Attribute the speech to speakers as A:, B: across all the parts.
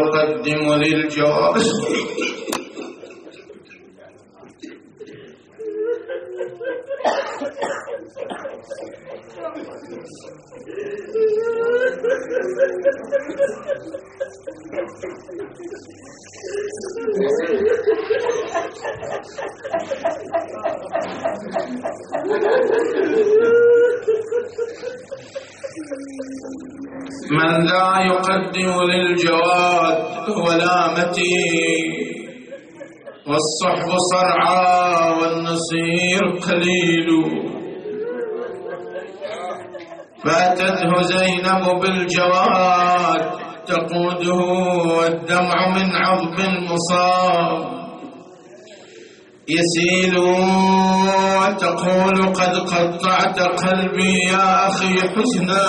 A: يقدم للجواد من لا يقدم للجواد ولامتي والصحب صرعى والنصير قليل. فاتته زينب بالجواد تقوده والدمع من عظم المصاب يسيل وتقول قد قطعت قلبي يا أخي حزنا.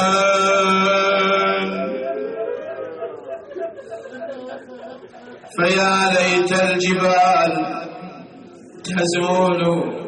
A: فيا ليت الجبال تزول.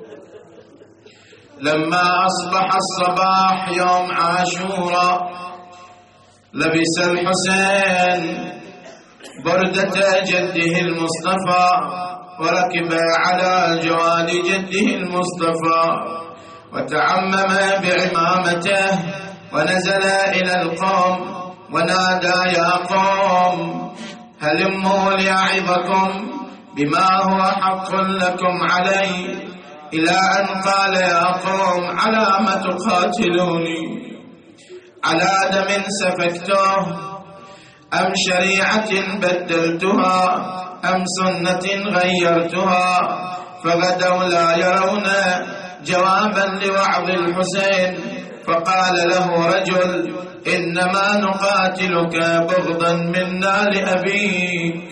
A: لما أصبح الصباح يوم عاشوراء لبس الحسين بردة جده المصطفى وركب على جواد جده المصطفى وتعمم بعمامته ونزل إلى القوم ونادى يا قوم هلموا لأعظكم بما هو حق لكم علي، إلى أن قال يا قوم على ما تقاتلوني؟ على دم سفكته أم شريعة بدلتها أم سنة غيرتها؟ فغدوا لا يرون جوابا لوعظ الحسين. فقال له رجل إنما نقاتلك بغضا منا لأبيك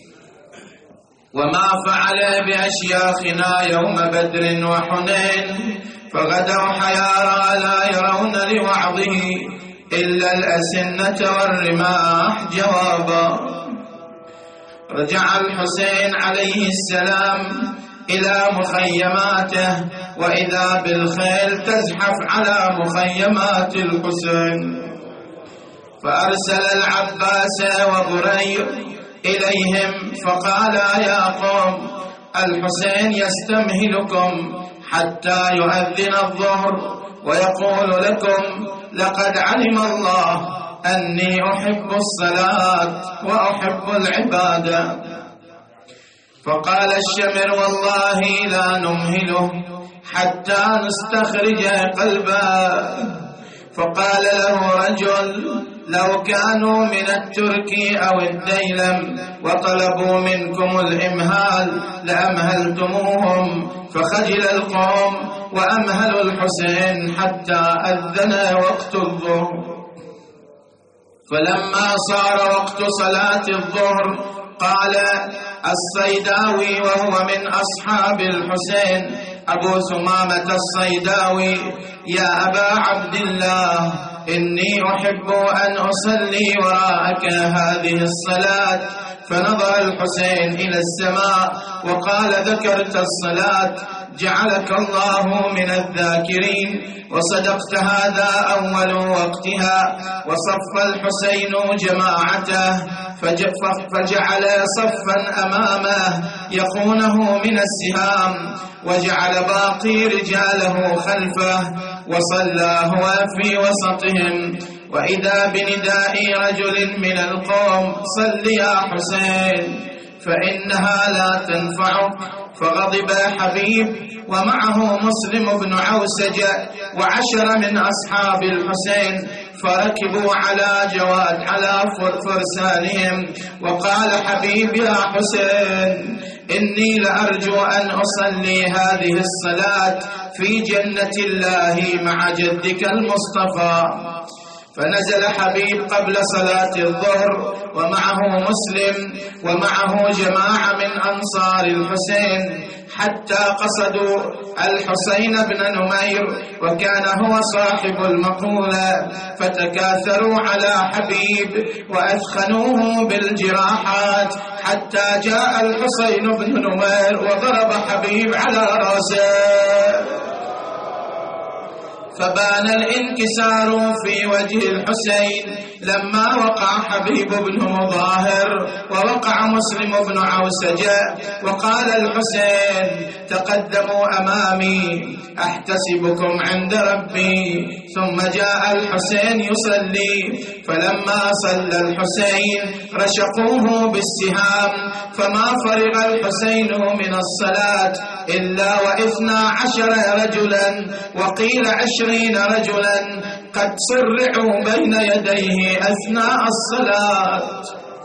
A: وما فعل بأشياخنا يوم بدر وحنين. فغدوا حيارى لا يرون لوعظه إلا الأسنة والرماح جوابا. رجع الحسين عليه السلام إلى مخيماته وإذا بالخيل تزحف على مخيمات الحسين. فأرسل العباس وبرير إليهم فقال يا قوم الحسين يستمهلكم حتى يؤذن الظهر ويقول لكم لقد علم الله أني أحب الصلاة وأحب العبادة. فقال الشمر والله لا نمهله حتى نستخرج قلبه. فقال له رجل لو كانوا من الترك أو الديلم وطلبوا منكم الإمهال لأمهلتموهم. فخجل القوم وأمهلوا الحسين حتى أذن وقت الظهر. فلما صار وقت صلاة الظهر قال الصيداوي وهو من أصحاب الحسين أبو ثمامة الصيداوي يا أبا عبد الله إني أحب أن أصلي وراءك هذه الصلاة. فنظر الحسين إلى السماء وقال ذكرت الصلاة جعلك الله من الذاكرين وصدقت هذا أول وقتها. وصف الحسين جماعته فجعل صفا أمامه يخونه من السهام وجعل باقي رجاله خلفه وصلى هو في وسطهم. وإذا بنداء رجل من القوم صل يا حسين فإنها لا تنفعك. فغضب حبيب ومعه مسلم بن عوسجة وعشر من أصحاب الحسين فركبوا على جواد على فرسانهم. وقال حبيب يا حسين إني لأرجو أن أصلي هذه الصلاة في جنة الله مع جدك المصطفى. فنزل حبيب قبل صلاة الظهر ومعه مسلم ومعه جماعة من أنصار الحسين حتى قصدوا الحسين بن نمير وكان هو صاحب المقولة. فتكاثروا على حبيب وأثخنوه بالجراحات حتى جاء الحسين بن نمير وضرب حبيب على رأسه. فبان الانكسار في وجه الحسين لما وقع حبيب بن مظاهر مسلم بن عوسجة وقال الحسين: تقدموا أمامي أحتسبكم عند ربي. ثم جاء الحسين يصلي، فلما صلى الحسين رشقوه بالسهام، فما فرغ الحسين من الصلاة إلا 12 رجلا وقيل 20 رجلا قد صرعوا بين يديه أثناء الصلاة.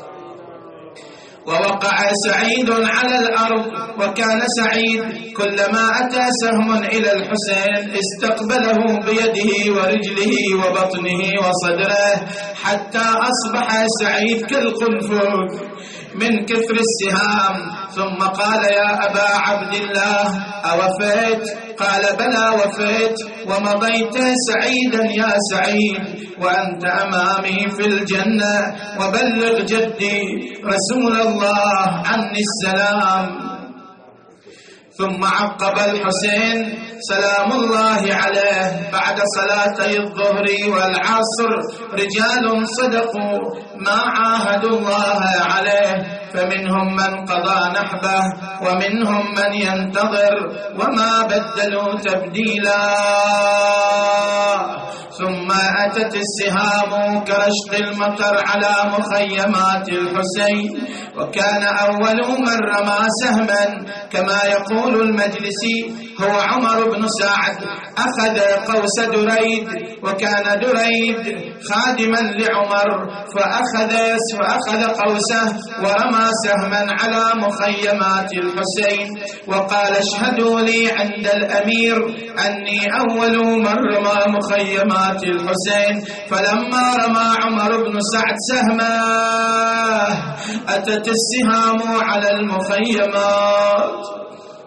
A: ووقع سعيد على الأرض، وكان سعيد كلما أتى سهم إلى الحسين استقبله بيده ورجله وبطنه وصدره، حتى أصبح سعيد كالقنفذ من كثر السهام. ثم قال: يا أبا عبد الله أوفيت؟ قال: بلى وفيت، ومضيت سعيدا يا سعيد، وأنت أمامي في الجنة، وبلغ جدي رسول الله عني السلام. ثم عقب الحسين سلام الله عليه بعد صلاتي الظهر والعصر رجال صدقوا ما عاهدوا الله عليه، فمنهم من قضى نحبه ومنهم من ينتظر وما بدلوا تبديلا. ثم أتت السهام كرشق المطر على مخيمات الحسين، وكان أول من رمى سهما كما يقول المجلسي هو عمر بن سعد. أخذ قوس دريد، وكان دريد خادما لعمر، فأخذ قوسه ورمى سهما على مخيمات الحسين، وقال: اشهدوا لي عند الأمير أني أول من رمى مخيمات الحسين. فلما رمى عمر بن سعد سهمه أتت السهام على المخيمات،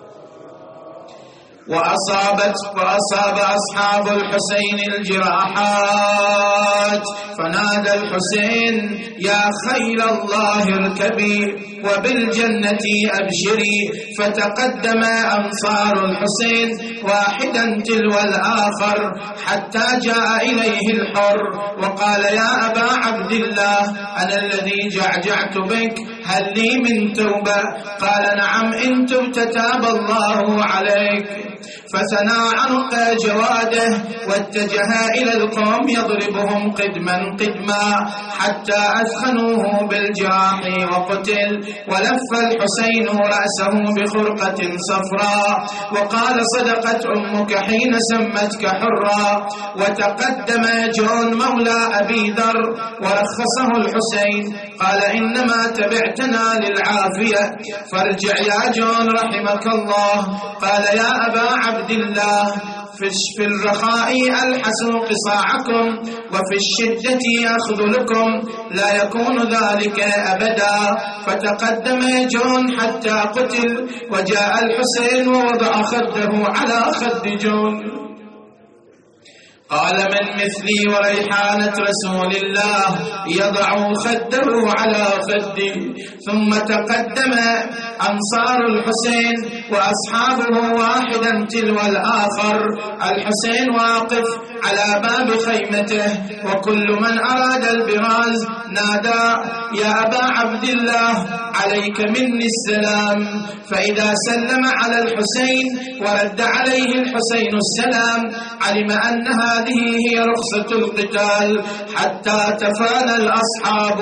A: وأصاب أصحاب الحسين الجراحات، فنادى الحسين: يا خيل الله اركبي وبالجنة أبشري. فتقدم أنصار الحسين واحدا تلو الآخر حتى جاء إليه الحر، وقال: يا أبا عبد الله أنا الذي جعجعت بك، هل لي من توبة؟ قال: نعم، إن تبت تاب الله عليك. فثنى عنق جواده واتجه إلى القوم يضربهم قدما قدما حتى أثخنوه بالجراح وقتل. ولف الحسين رأسه بخرقة صفراء وقال: صدقت أمك حين سمتك حرا. وتقدم جون مولى أبي ذر ورخصه الحسين، قال: إنما تبعتنا للعافية، فارجع يا جون رحمك الله. قال: يا أبا عبد الله في الرخاء ألحس قصاعكم وفي الشدة أخذلكم، لا يكون ذلك أبدا. فتقدم جون حتى قتل، وجاء الحسين ووضع خده على خد جون. قال: من مثلي وريحانة رسول الله يضع خده على خدي. ثم تقدم أنصار الحسين وأصحابه واحدا تلو الآخر، الحسين واقف على باب خيمته، وكل من أراد البراز نادى: يا أبا عبد الله عليك مني السلام. فإذا سلم على الحسين ورد عليه الحسين السلام علم أن هذه هي رخصة القتال حتى تفانى الأصحاب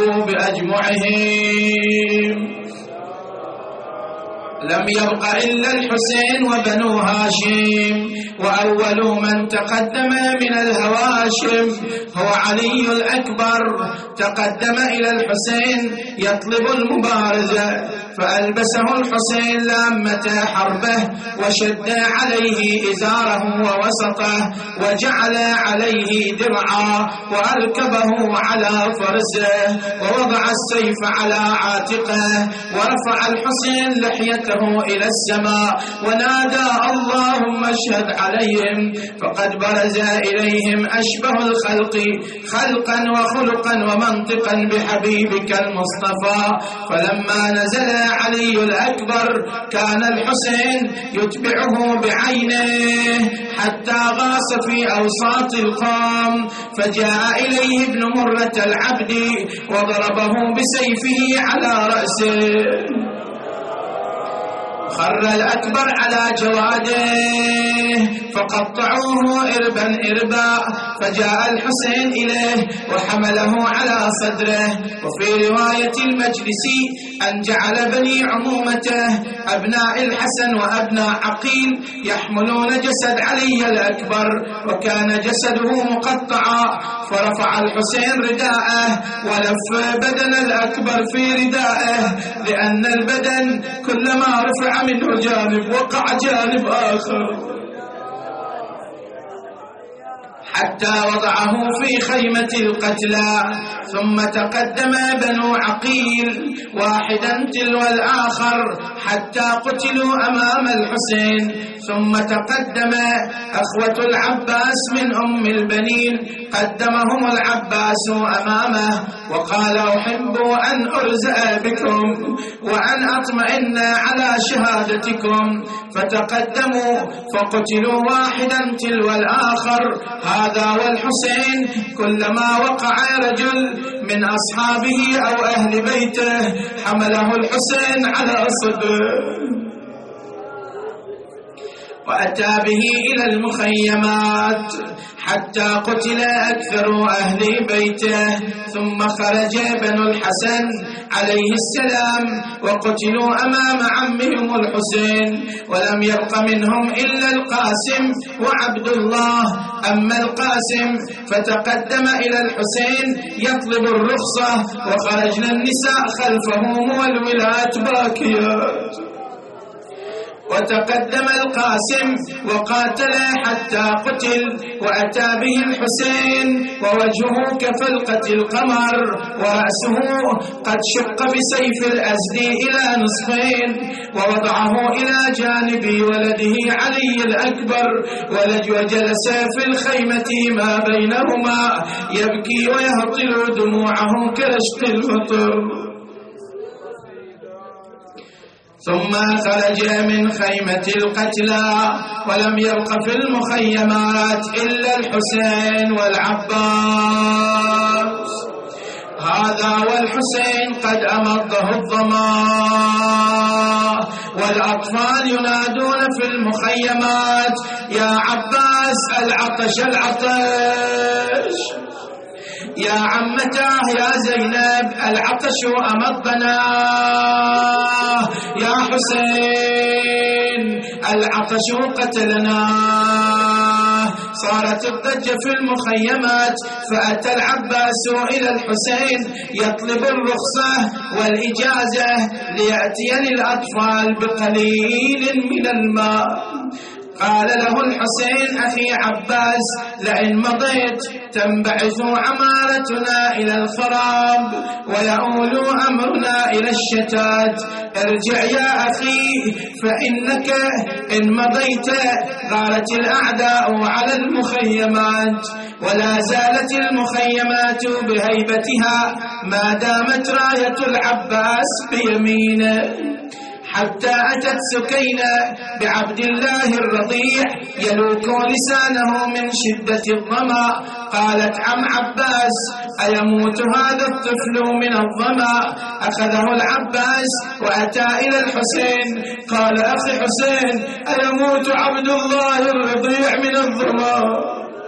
A: بأجمعهم. لم يبق إلا الحسين وبنو هاشم، وأول من تقدم من الهواشم هو علي الأكبر. تقدم إلى الحسين يطلب المبارزة، فألبسه الحسين لامة حربه وشد عليه إزاره ووسطه وجعل عليه درعا وأركبه على فرسه ووضع السيف على عاتقه ورفع الحسين لحيته رايته إلى السماء ونادى اللهم اشهد عليهم، فقد برز إليهم أشبه الخلق خلقا وخلقا ومنطقا بحبيبك المصطفى. فلما نزل علي الأكبر كان الحسين يتبعه بعينه حتى غاص في أوساط القوم، فجاء إليه ابن مرة العبد وضربه بسيفه على رأسه، خر الأكبر على جواده فقطعوه إربا إربا، فجاء الحسين إليه وحمله على صدره. وفي رواية المجلس أن جعل بني عمومته أبناء الحسن وأبناء عقيل يحملون جسد علي الأكبر، وكان جسده مقطعا، فرفع الحسين رداءه ولف بدن الأكبر في ردائه، لأن البدن كلما رفع منه جانب وقع جانب آخر، حتى وضعه في خيمة القتلى. ثم تقدم بنو عقيل واحدا تلو الآخر حتى قتلوا أمام الحسين. ثم تقدم أخوة العباس من أم البنين، قدمهم العباس أمامه وقال أحب أن أرزأ بكم وأن أطمئن على شهادتكم، فتقدموا فقتلوا واحدا تلو الآخر. هذا والحسين كلما وقع رجل من أصحابه أو أهل بيته حمله الحسين على صدره وأتى به إلى المخيمات حتى قتل أكثر أهل بيته. ثم خرج بنو الحسن عليه السلام وقتلوا أمام عمهم الحسين، ولم يبق منهم إلا القاسم وعبد الله. أما القاسم فتقدم إلى الحسين يطلب الرخصة، وخرجنا النساء خلفهم والولات باكيات. وتقدم القاسم وقاتل حتى قتل، وأتى به الحسين ووجهه كفلقة القمر ورأسه قد شق بسيف الأزد إلى نصفين، ووضعه إلى جانب ولده علي الأكبر وجلس في الخيمة ما بينهما يبكي ويهطل دموعه كرشق المطر. ثم خرج من خيمة القتلى ولم يبق في المخيمات إلا الحسين والعباس. هذا والحسين قد أمضه الظما، والأطفال ينادون في المخيمات يا عباس العطش العطش، يا عمتاه يا زينب العطش أمضنا، يا حسين العطش قتلنا. صارت الضجة في المخيمات، فأتى العباس إلى الحسين يطلب الرخصة والإجازة ليأتي للأطفال بقليل من الماء. قال له الحسين أخي عباس لئن مضيت تنبعث عمارتنا إلى الخراب ويؤول أمرنا إلى الشتات، ارجع يا أخي فإنك إن مضيت غارت الأعداء على المخيمات، ولا زالت المخيمات بهيبتها ما دامت راية العباس بيمينه، حتى أتت سكينة بعبد الله الرضيع يلوك لسانه من شدة الظما. قالت عم عباس أيموت هذا الطفل من الظما؟ أخذه العباس وأتى إلى الحسين قال أخي حسين أيموت عبد الله الرضيع من الظما؟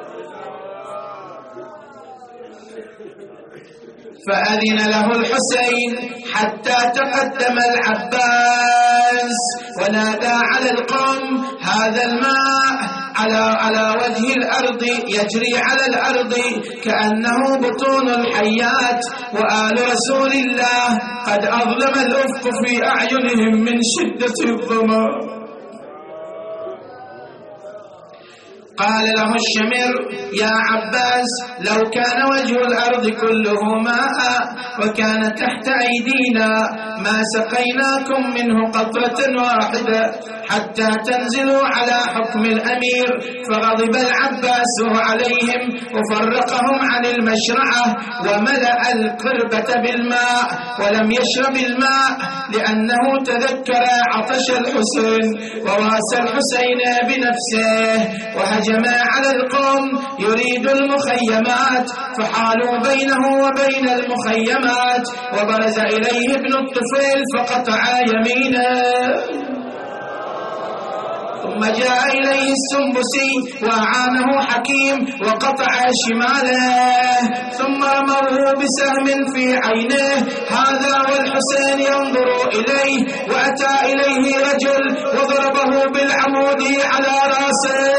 A: فأذن له الحسين حتى تقدم العباس ونادى على القوم هذا الماء على وجه الأرض يجري على الأرض كأنه بطون الحيات، وآل رسول الله قد أظلم الأفق في أعينهم من شدة الظما. قال له الشمر: يا عباس، لو كان وجه الأرض كله ماء وكان تحت أيدينا ما سقيناكم منه قطرة واحدة حتى تنزلوا على حكم الأمير. فغضب العباس عليهم وفرقهم عن المشرعة وملأ القربة بالماء ولم يشرب الماء لأنه تذكر عطش الحسين، وواسى الحسين بنفسه وهجم على القوم يريد المخيمات، فحالوا بينه وبين المخيمات، وبرز إليه ابن الطفيل فقطع يمينه، ثم جاء إليه السنبسي وأعانه حكيم وقطع شماله، ثم رموه بسهم في عينه. هذا والحسين ينظر إليه، وأتى إليه رجل وضربه بالعمود على رأسه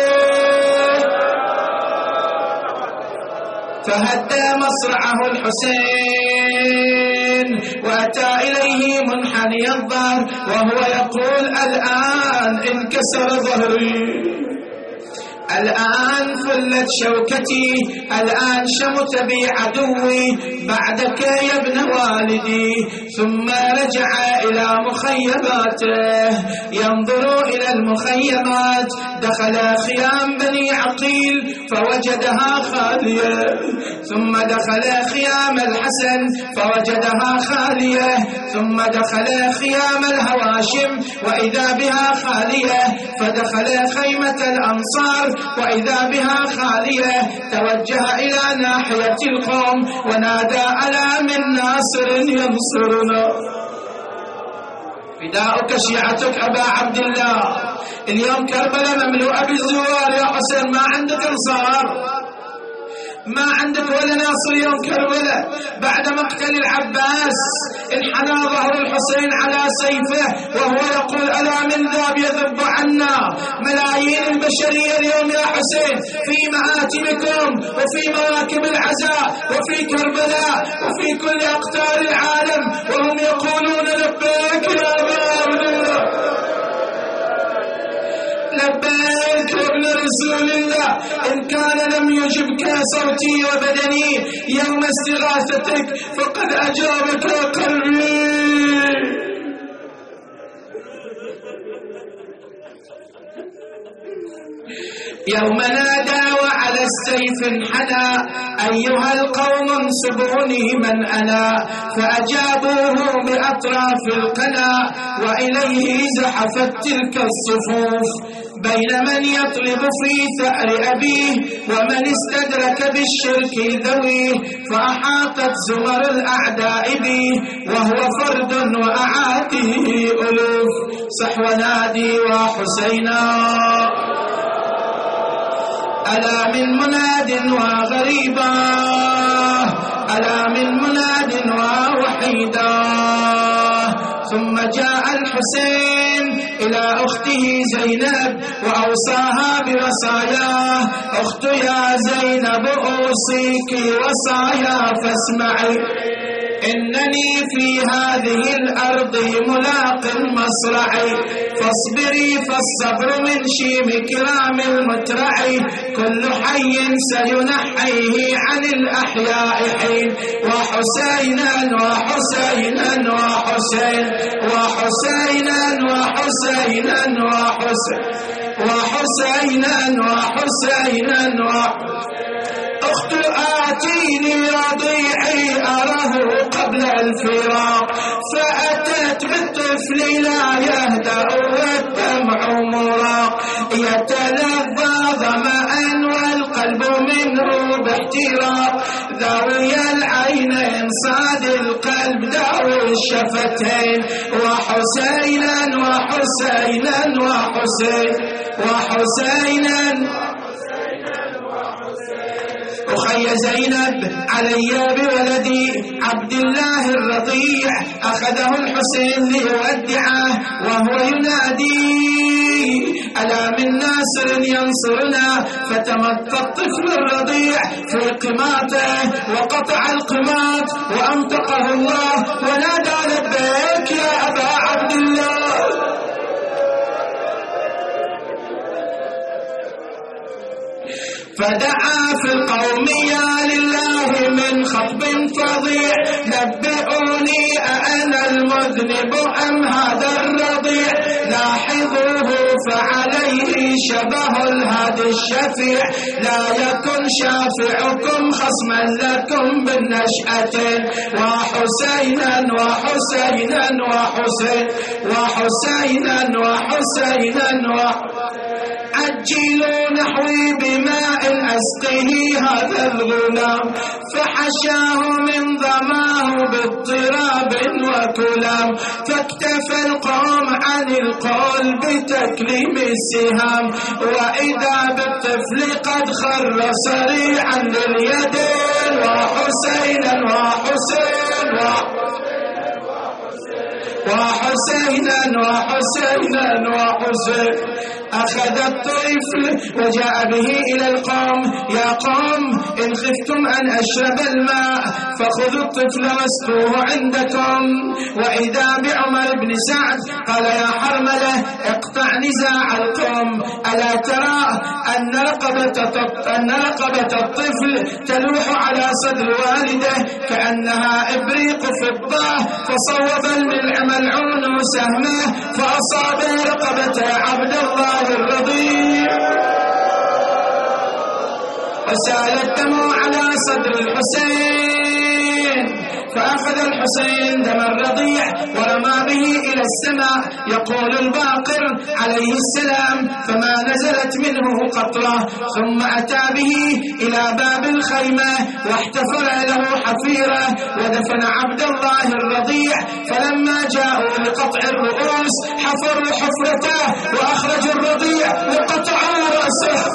A: فهدى مصرعه الحسين، وأتى إليه منحني الظهر وهو يقول: الآن انكسر ظهري، الآن فلت شوكتي، الآن شمت بي عدوي بعدك يا ابن والدي. ثم رجع إلى مخيماته ينظر إلى المخيمات، دخل خيام بني عقيل فوجدها خالية، ثم دخل خيام الحسن فوجدها خالية، ثم دخل خيام الهواشم وإذا بها خالية، فدخل خيمة الأنصار وإذا بها خالية. توجه إلى ناحية القوم ونادى: ألا من ناصر ينصرنا؟ فداؤك شيعتك أبا عبد الله. اليوم كربلاء مملوءة بالزوار يا حسين، ما عندك أنصار، ما عندك ولا ناصر. يوم كربلاء بعد مقتل العباس انحنى ظهر الحسين على سيفه وهو يقول: ألا من ذاب يذب عنا؟ ملايين البشرية اليوم يا حسين في مآتمكم وفي مواكب العزاء وفي كربلاء وفي كل أقطار العالم، وهم يقولون: لبيك يا أبا عبد الله، لبيك يا ابن رسول الله. إن كان لم يجبك صوتي وبدني يوم استغاثتك فقد أجابك قلبي. يوم نادى وعلى السيف انحنى: أيها القوم انصبوني من أنا، فأجابوه بأطراف القنا، وإليه زحفت تلك الصفوف بين من يطلب في ثأر أبيه ومن استدرك بالشرك ذويه، فأحاطت زمر الأعداء به وهو فرد وأعاته ألوف. صح ونادي وحسينا، ألا من مناد وغريبا، ألا من مناد ووحيدا. ثم جاء الحسين إلى أخته زينب وأوصاها بوصاياه: أخت يا زينب أوصيك وصايا فاسمعي، إنني في هذه الأرض ملاق مصرعي، فاصبري فالصبر من شيم كرام المترعي، كل حي سينحيه عن الأحياء حين. وحسينا وحسينا وحسين وحسينا وحسينا وحسينا وحسينا أخت آتيني رضيعي أره قبل الفراق، فأتت بالطفل لا يهدأ والدمع مراق، يتلظى ظمأ والقلب منه باحتراق، ذوي العينين صاد القلب ذوي الشفتين. وحسينا وحسينا وحسين وحسينا أخي زينب علي بولدي عبد الله الرضيع، أخذه الحسين ليودعه وهو ينادي: ألا من ناصر ينصرنا؟ فتمطى الطفل الرضيع في قماته وقطع القمات وأنطقه الله ونادى: لبيك يا أبا عبد الله. فدعا في القوم يا لله من خطب فظيع نبئوني أأنا المذنب أم هذا الرضيع لاحظوه فعليه شبه الهادي الشفيع لا يكن شافعكم خصما لكم بالنشأة وحسينا وحسينا وحسين وحسينا وحسينا عجلوا نحوي بماء أسقيه هذا الغلام فحشاه من ظماه باضطراب وكلام فاكتفى القوم عن القول بتكليم السهام وإذا بالطفل قد خر صريعا لليدين وحسينا وحسين وحسينا وحسينا وحسين أخذ الطفل وجاء به إلى القوم يا قوم إن خفتم أن أشرب الماء فخذوا الطفل واسقوه عندكم وإذا بعمر بن سعد قال يا حرملة اقطع نزاع القوم ألا ترى أن رقبة الطفل تلوح على صدر والده كأنها إبريق فضة فصوب الملعون سهمه فأصاب رقبة عبد الله الرضيع وسال الدم على صدر الحسين فأخذ الحسين دم الرضيع ورمى به إلى السماء يقول الباقر عليه السلام فما نزلت منه قطرة ثم أتى به إلى باب الخيمة واحتفر له حفيرة ودفن عبد الله الرضيع فلما جاءوا لقطع الرؤوس حفروا حفرته وأخرجوا الرضيع وقطعوا رأسه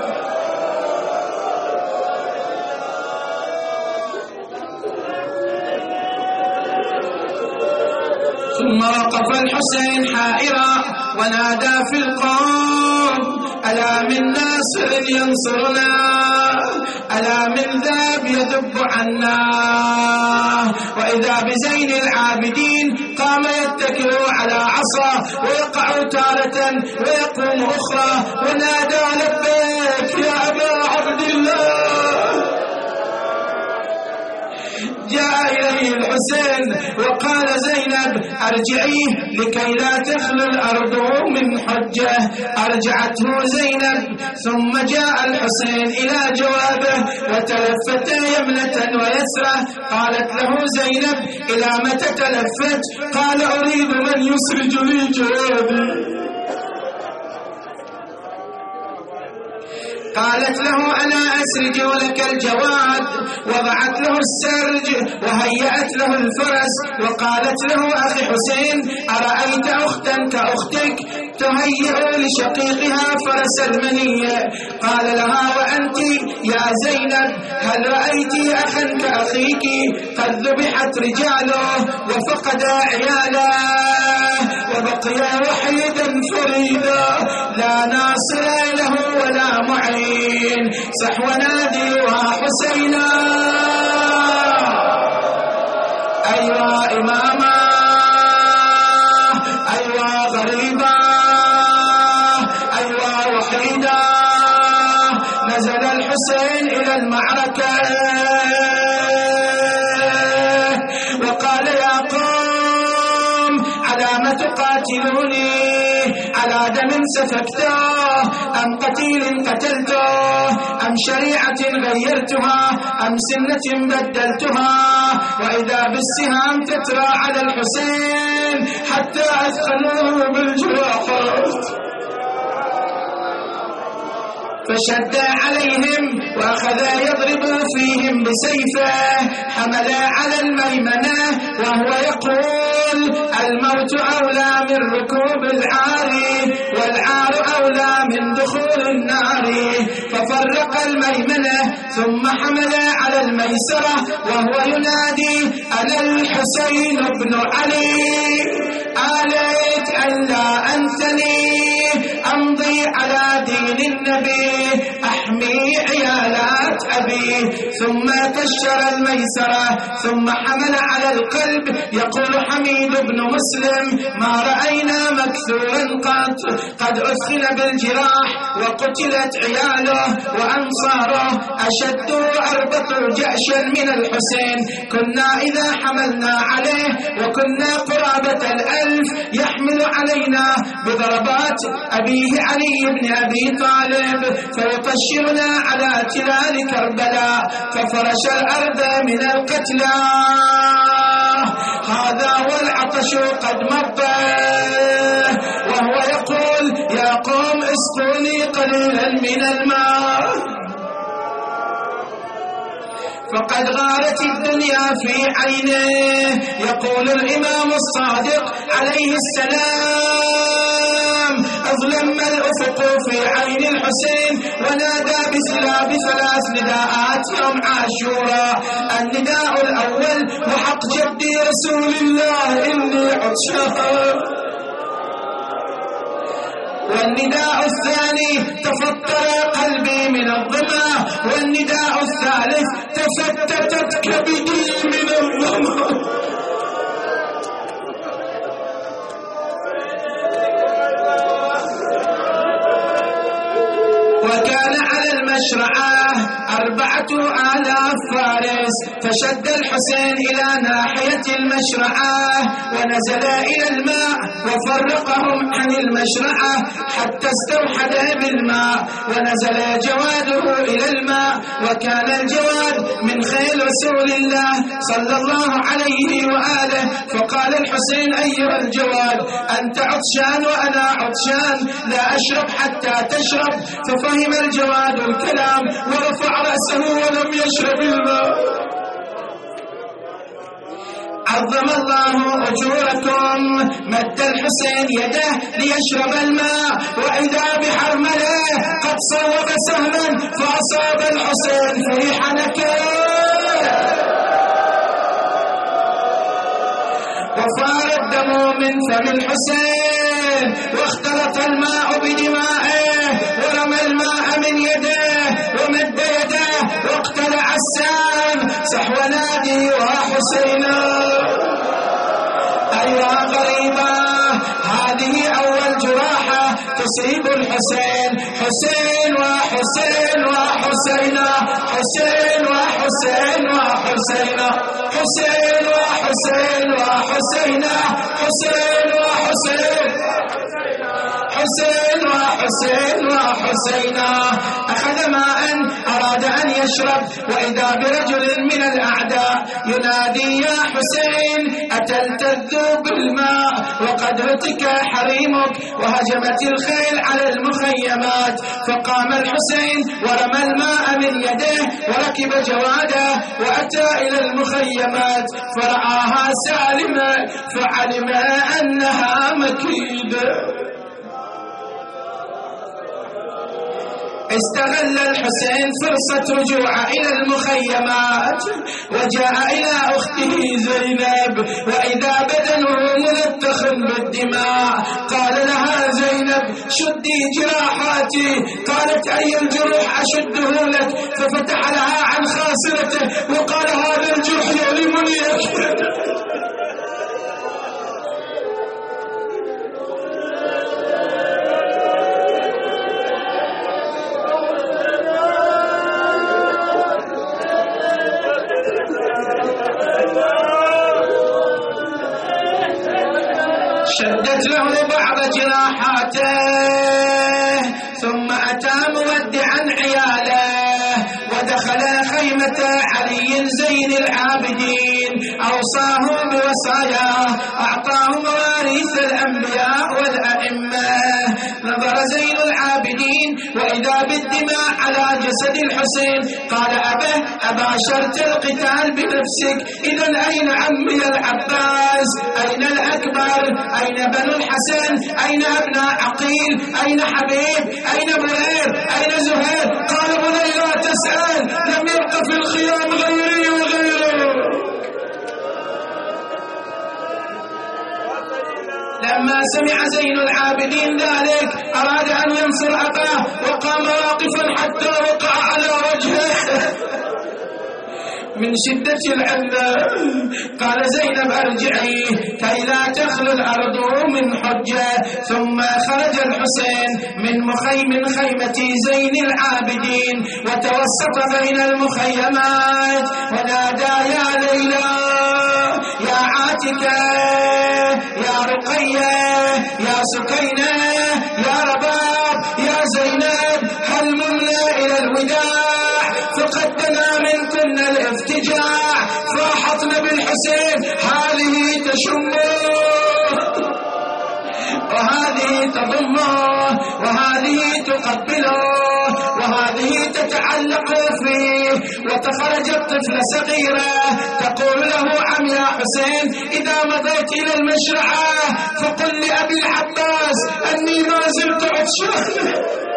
A: ثم وقف الحسين حائرا ونادى في القوم ألا من ناصر ينصرنا ألا من ذاب يذب عنا وإذا بزين العابدين قام يتكل على عصا ويقع تارة ويقوم أخرى ونادى لبيك يا أبا عبد الله جاء إليه الحسين وقال زينب أرجعيه لكي لا تخلو الأرض من حجة أرجعته زينب ثم جاء الحسين إلى جوابه وتلفت يمنة ويسرة قالت له زينب إلى متى تلفت قال أريد من يسرج لي جوابي قالت له أنا أسرج لك الجواد وضعت له السرج وهيأت له الفرس وقالت له أخي حسين أرأيت أختا كأختك تهيئ لشقيقها فرس المنية قال لها وأنت يا زينب هل رأيت أخا كأخيك قد ذبحت رجاله وفقد عياله وبقي وحيدا فريدا لا ناصر له ولا معين صح ونادي وحسينا أيوا إماما أيوا غريبا أيوا وحيدا نزل الحسين إلى المعركة وقال يا قوم على ما تقاتلوني على دم سفكته أم قتيل قتلته أم شريعة غيرتها أم سنة بدلتها وإذا بالسهام تترى على الحسين حتى أثخنوه بالجراحات فشد عليهم وأخذ يضرب فيهم بسيفه حمل على الميمنة وهو يقول الموت أولى من ركوب العار والعار أولى من دخول النار ففرق الميمنة ثم حمل على الميسرة وهو ينادي أنا الحسين بن علي آليت أن لا أنثني أمضي على دين النبي أحمي عيالات أبي ثم كشر الميسرة ثم حمل على القلب. يقول حميد بن مسلم: ما رأينا مكثورا قد أثخن بالجراح وقتلت عياله وأنصاره أشدوا وأربطوا جأشا من الحسين. كنا إذا حملنا عليه وكنا قرابة 1000 يحمل علينا بضربات أبيه علي بن أبي طالب فيطشرنا على تلال كربلاء ففرش الأرض من القتلى. هذا والعطش قد مضى وهو يقول: يا قوم اسقوني قليلا من الماء فقد غارت الدنيا في عينه. يقول الإمام الصادق عليه السلام: أظلم الأفق في عين الحسين ونادى بثلاث نداءات يوم عاشوراء. النداء الأول: وحق جدي رسول الله إني عطشان. والنداء الثاني: تفطر قلبي من الظما. والنداء الثالث: تفتتت كبدي من الظما. وكان على المشرعة 4000 فارس. فشد الحسين إلى ناحية المشرعة ونزل إلى الماء وفرقهم عن المشرعة حتى استوحد بالماء ونزل جواده إلى الماء. وكان الجواد من خيل رسول الله صلى الله عليه وآله. فقال الحسين: أيها الجواد أنت عطشان وأنا عطشان لا أشرب حتى تشرب. ففهم الجواد الكلام ورفع رأسه ولم يشرب الماء. عظم الله أجوركم. مد الحسين يده ليشرب الماء وإذا بحرمله قد صوب سهما فأصاب الحسين في حنكه وفار الدم من فم الحسين واختلط الماء بدمائه ورمى الماء من يده ومد يده واقتلع السام صحو نادي وحسينا. أيها غريبة هذه أول جراحة تصيب الحسين. حسين وحسين وحسينا حسين وحسين وحسينا حسين وحسين وحسينا حسين وحسين حسين وحسين وحسينا. أخذ ماء أراد أن يشرب وإذا برجل من الأعداء ينادي: يا حسين أتلتذ بالماء وقد رتك حريمك. وهجمت الخيل على المخيمات فقام الحسين ورمى الماء من يده وركب جواده وأتى إلى المخيمات فرآها سالمة فعلم أنها مكيدة. استغل الحسين فرصة رجوعه إلى المخيمات وجاء إلى أخته زينب وإذا بدنه ملطخ بالدماء. قال لها زينب: شدي جراحاتي. قالت: أي الجروح أشده لك؟ ففتح لها عن خاصرته وقال: هذا الجرح يؤلمني أكثر. شدت له بعض جراحاته ثم أتى مودعا عياله ودخل خيمة علي زين العابدين. أوصاه بوصاياه أعطاه مواريث الأنبياء والأئمة. نظر زين العابدين وإذا بالدماء على جسد الحسين. قال: أباشرت القتال بنفسك. إذن أين عمي العباس؟ أين الأكبر؟ أين بنو الحسن؟ أين أبناء عقيل؟ أين حبيب؟ أين برير؟ أين زهير؟ قال: بني لا تسأل، لم يبق في الخيام غيري وغيره. لما سمع زين العابدين ذلك أراد أن ينصر أباه وقام واقفا حتى وقع على وجهه من شدة العلة قال زينب ارجعي كي لا تخلو الأرض من حجة. ثم خرج الحسين من خيمة زين العابدين وتوسط بين المخيمات ونادى يا ليلى يا عاتكة يا رقية يا سكينة يا رباب يا زينب هل ممنا إلى الوداع فقدنا منكن الافتجاع فاحطنا بالحسين هذه تشمه وهذه تضمه وهذه تقبله وهذه تتعلق فيه. وتخرجت طفلة صغيرة تقول له عم يا حسين إذا مضيت إلى المشرعة فقل لأبي العباس أني ما زلت عطشان.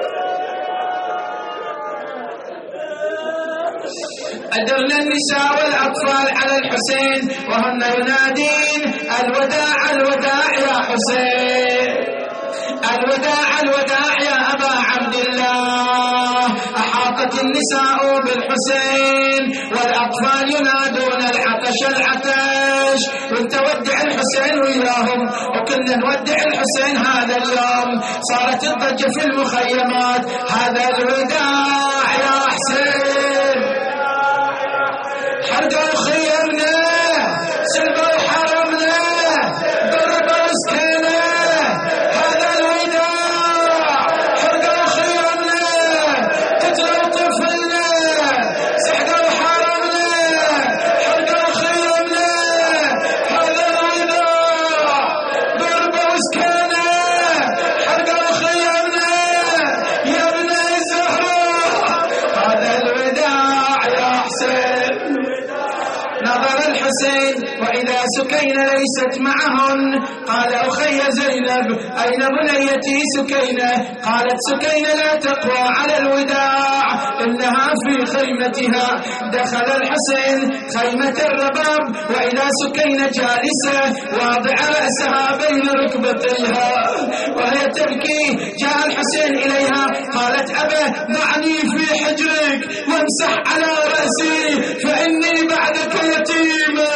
A: أدرنا النساء والأطفال على الحسين وهن ينادين الوداع الوداع يا حسين الوداع الوداع يا أبا عبد الله. أحاطت النساء بالحسين والأطفال ينادون العطش العطش وانت ودع الحسين وياهم وكنا نودع الحسين هذا اليوم. صارت الضجة في المخيمات هذا الوداع يا حسين حرقوا خيمنا سلبوا حرمنا ضربوا سكينة هذا الوداع حرقوا خيمنا قتلوا طفلنا سحقوا حرمنا حرقوا خيمنا هذا الوداع ضربوا سكينة حرقوا خيمنا يا ابن الزهراء هذا الوداع يا حسين. نظر الحسين وإذا سكينة ليست معهن قال أخي زينب أين بنيتي سكينة؟ قالت سكينة لا تقوى على الوداع إنها في خيمتها. دخل الحسين خيمة الرباب وإذا سكينة جالسة واضع رأسها بين ركبتيها وهي تبكي. جاء الحسين إليها قالت أبا ضعني في حجرك وامسح على رأسي فإني بعدك يتيمة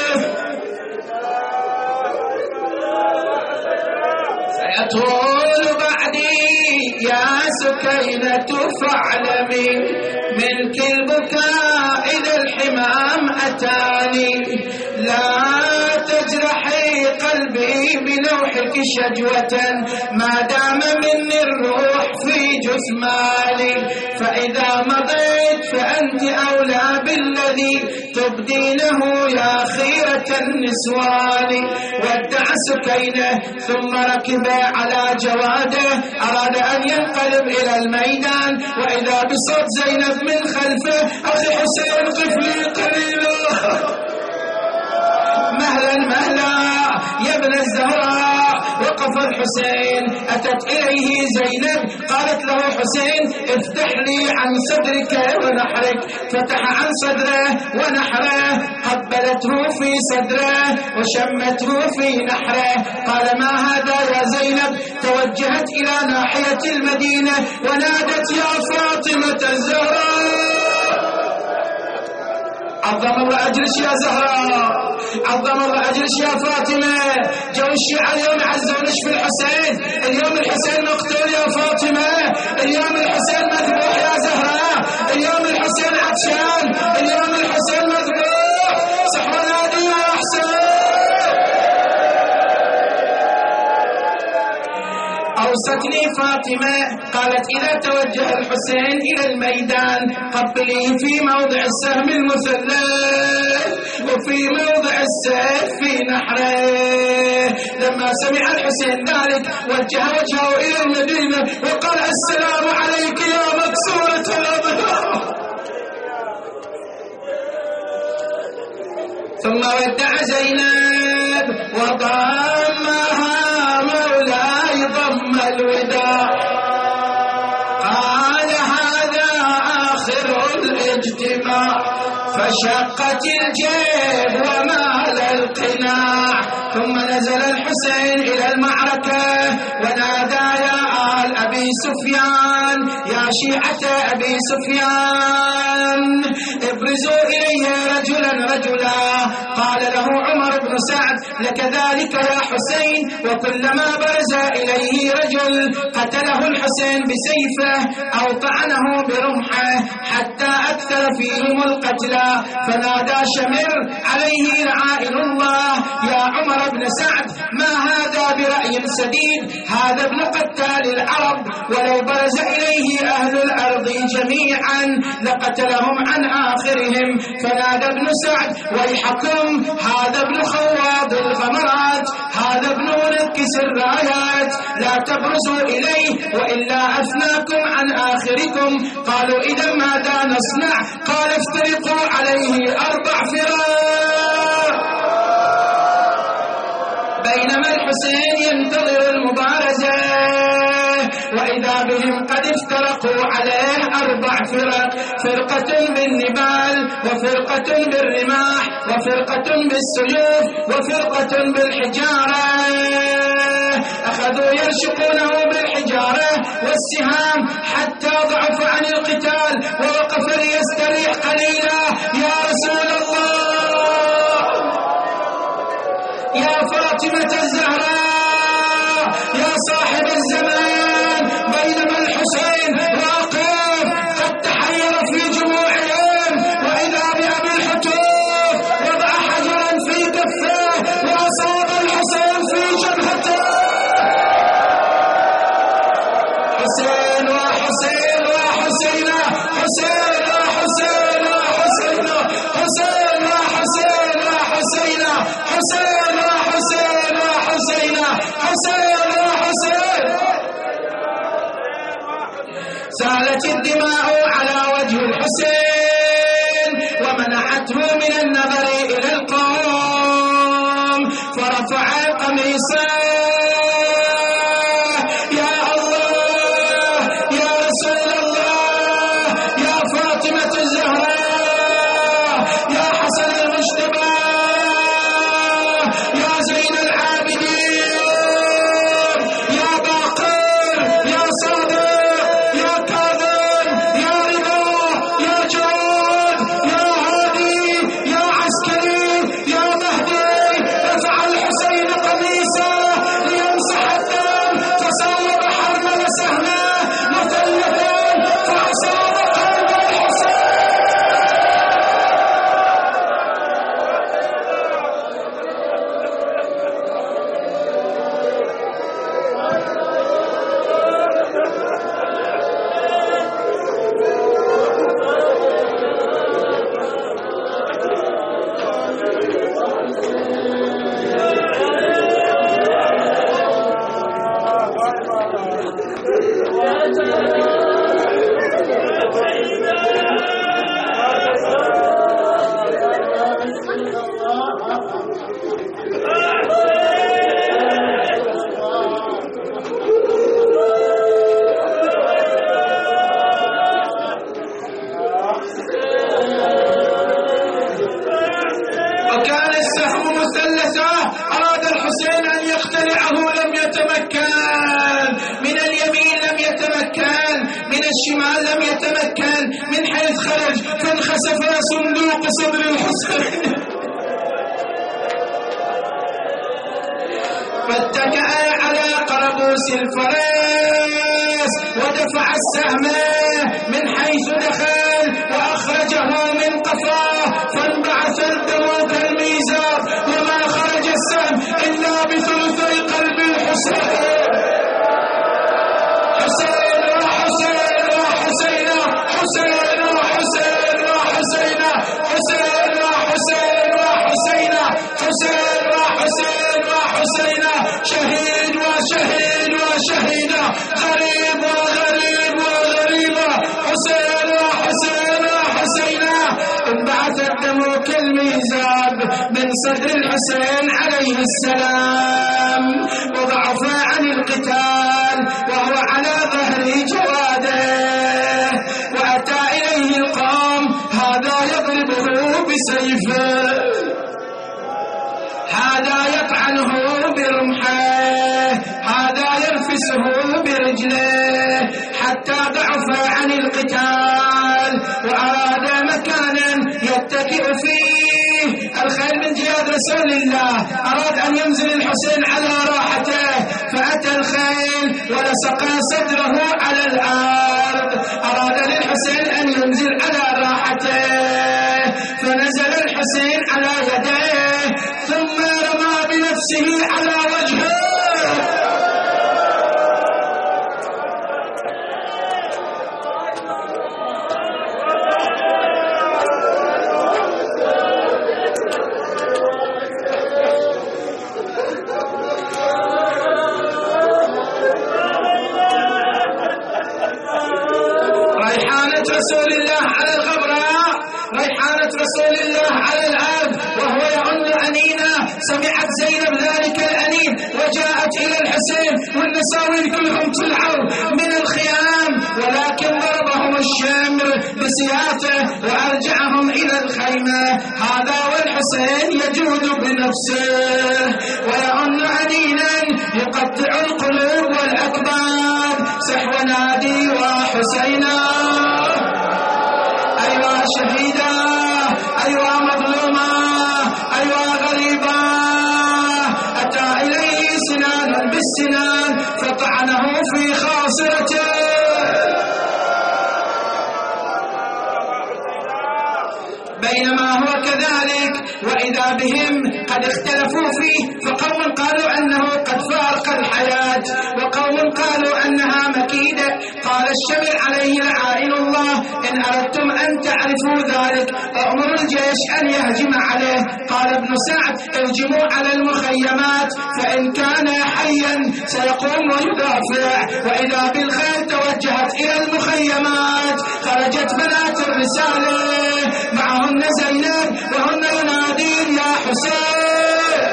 A: سيطول بعدي يا سكينة فاعلمي ملك البكاء إذا الحمام أتاني لا تجرحي قلبي بلوحك شجوة ما دام مني الروح في جثماني فإذا مضيت فأنت أولى بالذي تبدينه يا خيرة النسوان. ودع سكينة ثم ركب على جواده أراد أن ينقلب إلى الميدان وإذا بصوت زينب من خلفه أخي حسين قف لي قليلا مهلا مهلا يا ابن الزهراء. وقف الحسين أتت إليه زينب قالت له حسين افتح لي عن صدرك ونحرك. فتح عن صدره ونحره قبلته في صدره وشمته في نحره. قال ما هذا يا زينب؟ توجهت إلى ناحية المدينة ونادت يا فاطمة الزهراء عظم الله أجرش يا زهراء عظم الله أجرش يا فاطمة. جو الشيعة اليوم عزونش في الحسين اليوم الحسين مقتول يا فاطمة اليوم الحسين مذبوح يا زهراء اليوم الحسين عطشان اليوم الحسين مذبوح صحوة نادي يا حسين. أوصتني فاطمة قالت إذا توجه الحسين إلى الميدان قبليه في موضع السهم المثلث وفي موضع السيف في نحره. لما سمع الحسين ذلك وجه وجهه إلى المدينة وقال السلام عليك يا مكسورة الأبهار. ثم ودع زينب وضمها مولاي ضم الوداع قال هذا آخر الاجتماع فشقت الجيب ومال القناع. ثم نزل الحسين إلى المعركة ونادى يا آل أبي أبي سفيان يا شيعة أبي سفيان ابرزوا إليه رجلا رجلا. قال له عمر بن سعد لك ذلك يا حسين. وكلما برز إليه رجل قتله الحسين بسيفه أو طعنه برمحه حتى أكثر فيهم القتلى. فنادى شمر عليه لعائن الله يا عمر بن سعد ما هذا برأي سديد، هذا ابن قتال العرب، ولو برز إليه أهل الأرض جميعا لقتلهم عن آخرهم. فنادى ابن سعد ويحكم هذا ابن خواب الغمرات، هذا ابن منكس الرايات، لا تبرزوا إليه وإلا أثناكم عن آخركم. قالوا إذا ماذا نصنع؟ قال افترقوا عليه 4 فراق. بينما الحسين ينتظر المبارزة وإذا بهم قد افترقوا عليه 4 فرق، فرقة بالنبال وفرقة بالرماح وفرقة بالسيوف وفرقة بالحجارة. أخذوا يرشقونه بالحجارة والسهام حتى ضعف عن القتال ووقف ليستريح قليلا. يا رسول الله، يا فاطمة الزهراء، يا صاحب الزمان، بينما الحسين واقف قد تحير في جموعهم وإذا بأبي الحتوف وضع حجرا في كفه وأصاب الحسين في جبهته. حسين وحسين وحسين، حسين وحسين وحسين، حسين وحسين وحسين، حسين وحسين وحسين، حسين وحسين. سالت الدماء على وجه الحسين ومنعته من النظر إلى القوم، فرفع قميصه. يا الله، يا رسول الله، يا فاطمة الزهراء، يا حسن المجتبى، يا زين العابدين، يا باقر، يا صادق، يا كاظم، يا رضا، يا جواد، يا هادي، يا عسكري، يا مهدي. رفع الحسين قميصه ليمسح الدم فصوب حرمل سهمه مثلثا فأصاب قلب الحسين. وكان السهم مثلثا، أراد الحسين أن يقتلعه لم يتمكن، من اليمين لم يتمكن، من الشمال لم يتمكن، من حيث خرج فانخسف صندوق صدر الحسين فاتكأ على قربوس الفرس ودفع السهم من حيث دخل وأخرجه من قفاه فانبعث الدم كالميزاب وما خرج السهم إلا بثلثي قلب الحسين. حسين وحسين وحسين، حسين وحسين وحسين، حسين وحسين وحسين، حسين وحسين وحسين، شهيد وشهيد وشهيد، غريب وغريب وغريب، حسين وحسين وحسين. انبعث الدم كالميزاب من صدر الحسين عليه السلام وضعف عن القتال وهو على ظهر جواده. وأتى إليه القوم، هذا يضربه بسيفه، هذا يطعنه برمحه، هذا يرفسه برجله، حتى ضعف عن القتال وأراد مكانا يتكئ فيه. الخيل من جياد رسول الله أراد أن ينزل الحسين على راحته، فأتى الخيل ولصق صدره على الأرض. أراد للحسين أن ينزل على راحته، فنزل الحسين على يديه ثم رمى بنفسه على وجهه. رسول الله على الغبراء، ريحانة رسول الله على الأرض وهو يعن أنينا. سمعت زينب ذلك الأنين وجاءت إلى الحسين والنساوين كلهم طلعوا من الخيام، ولكن ضربهم الشمر بسياطه وأرجعهم إلى الخيمة. هذا والحسين يجود بنفسه ويعن أنينا يقطع القلوب والأكباد. صح ونادي وحسينا، أيوة شهيدة، أيوة مظلومة، أيوة غريبة. أتى إليه سنان بالسنان فطعنه في خاصرته. بينما هو كذلك وإذا بهم قد اختلفوا فيه، فقوم قالوا أنه قد فارق الحياة وقوم قالوا أنها مكيدة. قال الشمر عليه لعائن الله: إن أردتم أن تعرفوا ذلك أمر الجيش أن يهجم عليه. قال ابن سعد: ارجموا على المخيمات فإن كان حيا سيقوم ويدافع. وإذا بالخيل توجهت إلى المخيمات. خرجت بنات الرسالة معهن زينب وهن ينادين: يا حسين.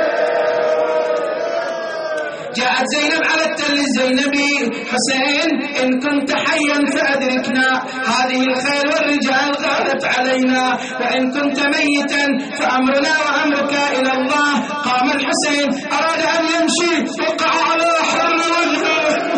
A: جاءت زينب على التل الزينبي: حسين إن كنت حيا فأدركنا، هذه الخيل والرجال غارت علينا، وإن كنت ميتا فأمرنا وأمرك إلى الله. قام الحسين أراد أن يمشي، وقع على حر وجهه،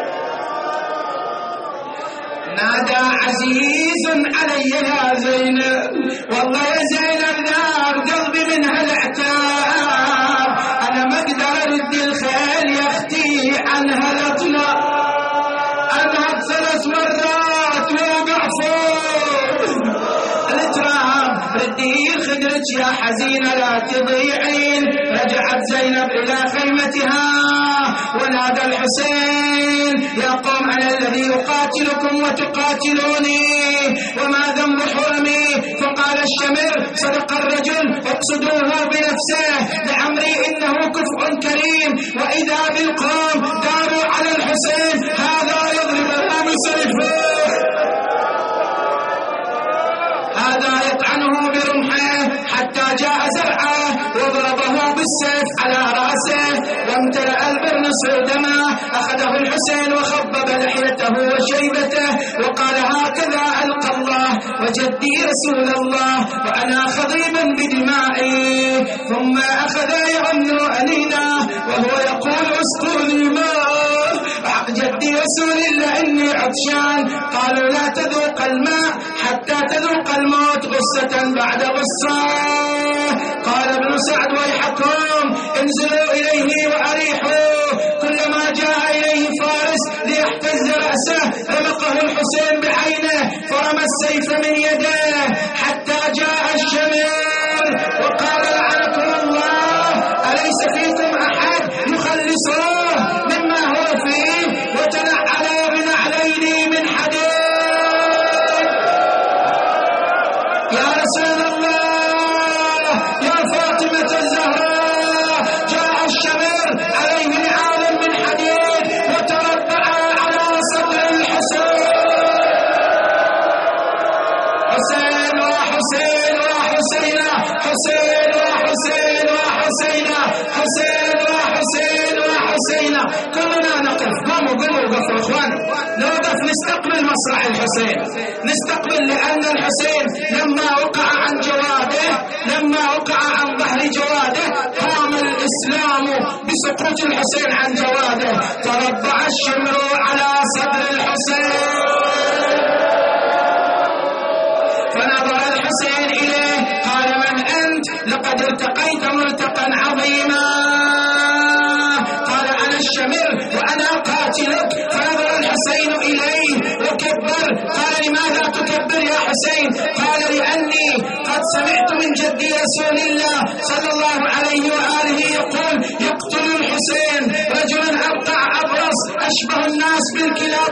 A: نادى: عزيز علي يا زينب، والله يا زينب ذاب قلبي من هالعتاب، أنا ما أقدر أرد الخيل يا أختي عنها الأطلاق، أنهض 3 مرات ووقع فوق التراب. ردي خدرك يا حزينة لا تضيعين. رجعت زينب إلى خيمتها ونادى الحسين: يا قوم أنا الذي يقاتلكم وتقاتلوني، وما ذنب حرمي؟ فقال الشمر: صدق الرجل، اقصدوه بنفسه، لعمري إنه كفء كريم. وإذا بالقوم داروا على الحسين: هذا يضربه بسيفه، هذا يطعنه برمحه، حتى جاء زرعه وضربه بالسيف على رأسه وامتلأ البرنس دما. أخذه الحسين وخبب لحيته وشيبته وقال: هكذا ألقى الله وجدي رسول الله وأنا خضيب بدمائي. ثم أخذ يعن أنينا وهو يقول: اسقوني ماء، جدي رسول الله إني عطشان. قالوا: لا تذوق الماء حتى تذوق الموت، غصة بعد غصة. قال ابن سعد: ويحكم، انزلوا إليه وأريحوا. كلما جاء إليه فارس ليحتز رأسه رمقه الحسين بعينه فرمى السيف من يده، حتى جاء الشمر وقال: لعنكم الله، أليس فيكم أحد يخلصوه مما هو فيه؟ وتنعل بنعلين من حديد. يا رسول الله، يا فاطمة الزهراء، جاء الشمر عليه نعال من حديد وتربع على صدر الحسين. حسين وحسين وحسين، حسين وحسين وحسين، حسين وحسين وحسين. كلنا نقف، قوموا وقفوا اخوان، نوقف نستقبل مسرح الحسين، نستقبل، لأن الحسين لما وقع عن جواده، لما وقع عن ظهر جواده، قام الإسلام بسقوط الحسين عن جواده. تربع الشمر على صدر الحسين. لقد سمعت من جد رسول الله صلى الله عليه وآله يقول: يقتل الحسين رجل أبقع أبرص أشبه الناس بالكلاب